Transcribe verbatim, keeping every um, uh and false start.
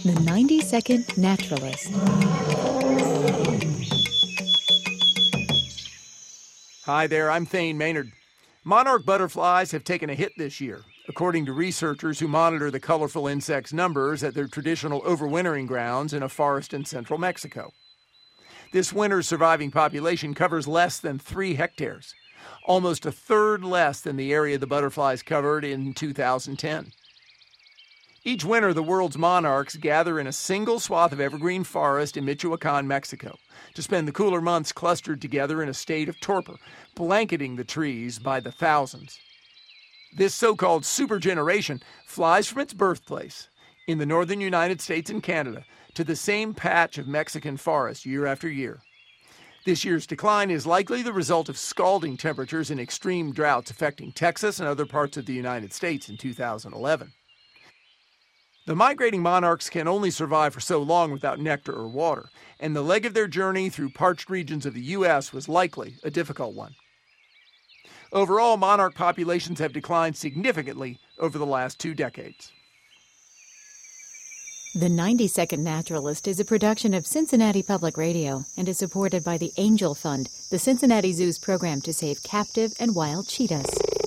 The ninety-second Naturalist. Hi there, I'm Thane Maynard. Monarch butterflies have taken a hit this year, according to researchers who monitor the colorful insects' numbers at their traditional overwintering grounds in a forest in central Mexico. This winter's surviving population covers less than three hectares, almost a third less than the area the butterflies covered in two thousand ten. Each winter, the world's monarchs gather in a single swath of evergreen forest in Michoacan, Mexico, to spend the cooler months clustered together in a state of torpor, blanketing the trees by the thousands. This so-called supergeneration flies from its birthplace in the northern United States and Canada to the same patch of Mexican forest year after year. This year's decline is likely the result of scalding temperatures and extreme droughts affecting Texas and other parts of the United States in two thousand eleven. The migrating monarchs can only survive for so long without nectar or water, and the leg of their journey through parched regions of the U S was likely a difficult one. Overall, monarch populations have declined significantly over the last two decades. The ninety-second Naturalist is a production of Cincinnati Public Radio and is supported by the Angel Fund, the Cincinnati Zoo's program to save captive and wild cheetahs.